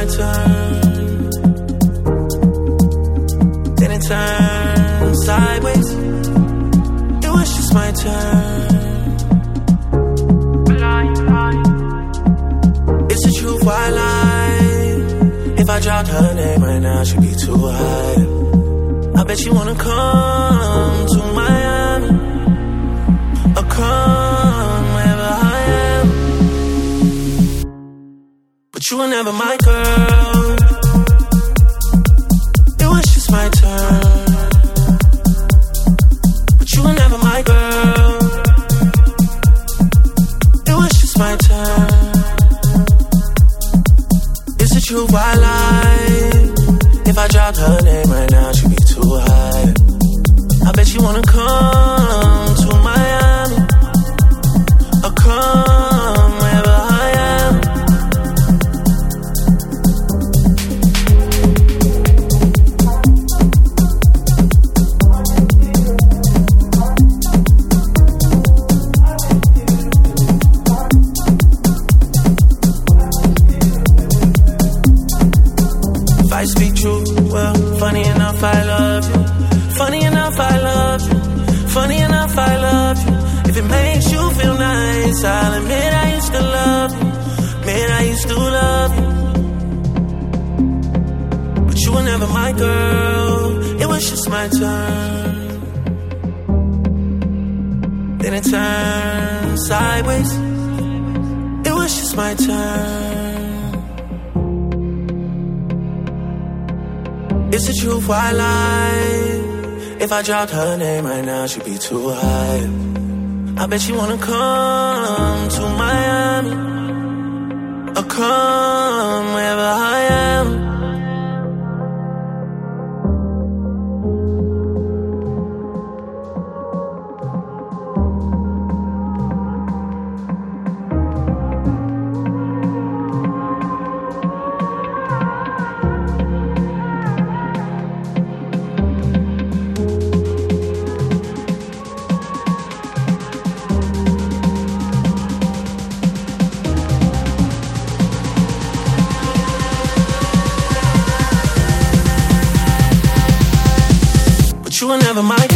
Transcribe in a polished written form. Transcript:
my turn, then it turned sideways. It was just my turn. It's the truth, why lie? If I dropped her name right now, she'd be too high. I bet you wanna come to Miami, or come wherever I am. But you were never my girl. It was just my turn. But you were never my girl. It was just my turn. It's the truth, why lie? If I dropped her name right now, she'd be too high. I bet you wanna come to Miami, or come wherever I am. If I speak true, well, funny enough, I love you. Funny enough, I love you. Funny enough, I love you. If it makes you feel nice, I'll admit I used to love you. Man, I used to love you. But you were never my girl. It was just my turn. Then it turned sideways. It was just my turn. It's the truth, why lie? If I dropped her name right now, she'd be too high. I bet you wanna come to Miami, or come wherever I am. You were never my